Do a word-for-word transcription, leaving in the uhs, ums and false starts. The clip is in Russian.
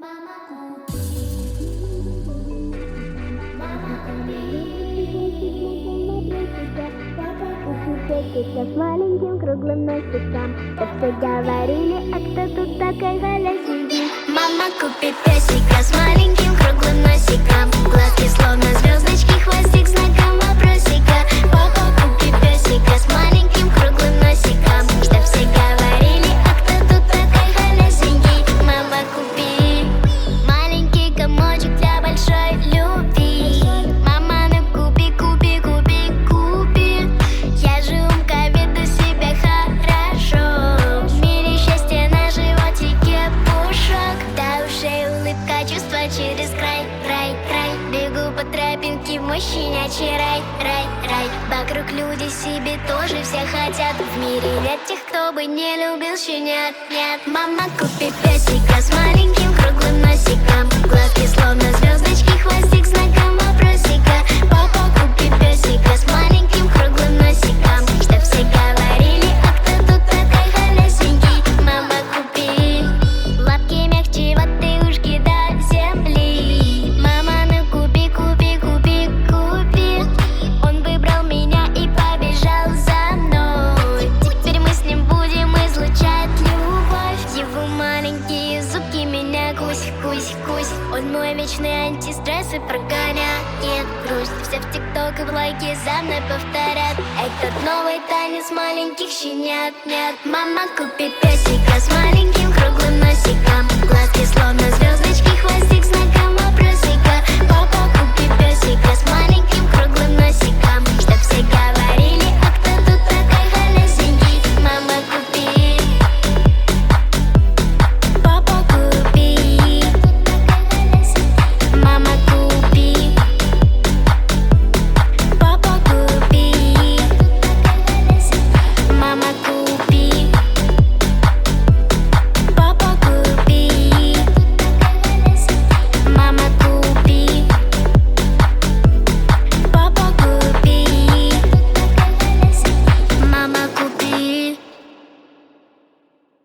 Мама купи, мама купи. Папа купи песика с маленьким круглым носиком. Так все говорили, а кто тут такой голосит? Мама купи песика с маленьким круглым носиком. Глазки словно звездочки, хвостик знаком вопросика. Папа купи песика с маленьким круглым носиком. Чтоб все говорили, а кто тут такой голосенький? Мама купи маленький комочек для большой любви. Мама, ну купи, купи, купи, купи. Я же умка, веду себя хорошо. В мире счастья на животике пушок. До ушей улыбка, чувства через край, край, край. Бегу по тропинке в мой щенячий рай, рай, рай. Вокруг люди себе тоже все хотят. В мире нет тех, кто бы не любил щенят, нет. Мама, купи песика с маленьким круглым носиком. Глазки словно звездочки, хвостик знаком вопросика. Папа, купи песика с маленьким круглым носиком. Чтоб все говорили, а кто тут такой холесенький? Мама, купи лапки мягче, вот и ушки до земли. Мама, ну купи, купи, купи, купи. Он выбрал меня и побежал за мной. Теперь мы с ним будем излучать любовь. Его маленькие зубки меня кусь, кусь, кусь. Он мой вечный антистресс и прогоняет грусть. Все в тикток и в лайки за мной повторят этот новый танец маленьких щенят, нет. Мама, купи песика с маленьким круглым носиком. Глазки